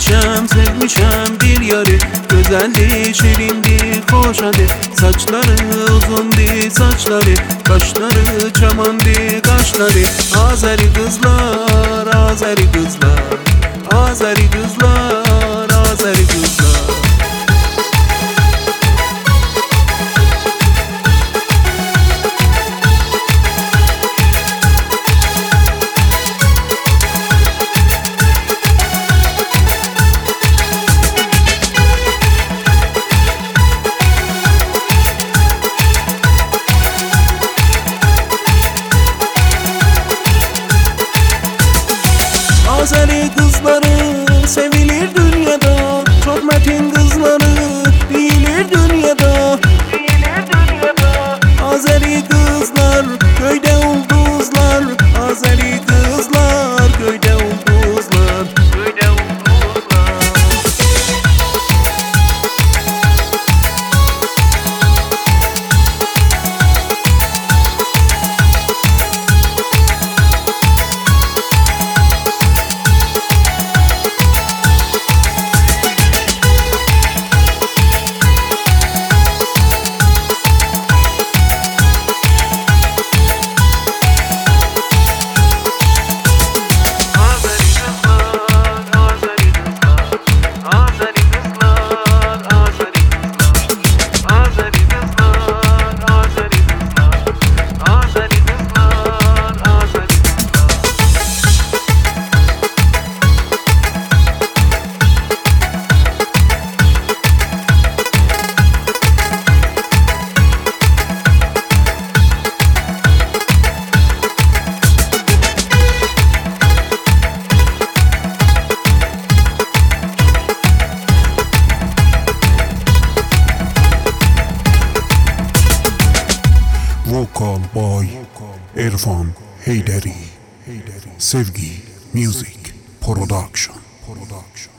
sevmişem bir yarı. Güzeldi, şirindi, hoş hadi. Saçları uzundu saçları, kaşları çamandı kaşları. Azeri kızlar, Azeri kızlar, Azeri kızlar, Azeri kızlar. Azeri kızları sevilir dünyada, çok metin kızları bilir dünyada. Azeri kızlar köyde ulduzlar, Azeri kızlar köyde ulduzlar, köyde ulduzlar. Vocal by Irfan Heydari. Sevgi Music Production.